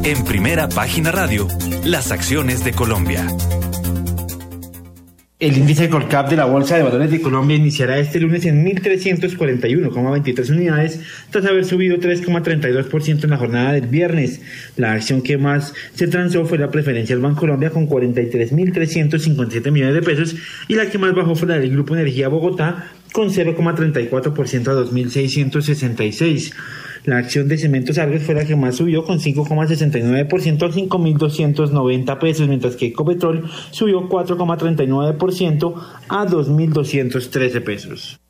En Primera Página Radio, las acciones de Colombia. El índice Colcap de la Bolsa de Valores de Colombia iniciará este lunes en 1.341,23 unidades, tras haber subido 3,32% en la jornada del viernes. La acción que más se transó fue la preferencial Bancolombia con 43.357 millones de pesos, y la que más bajó fue la del Grupo Energía Bogotá con 0,34% a 2.666. La acción de Cementos Argos fue la que más subió con 5,69% a 5.290 pesos, mientras que Ecopetrol subió 4,39% a 2.213 pesos.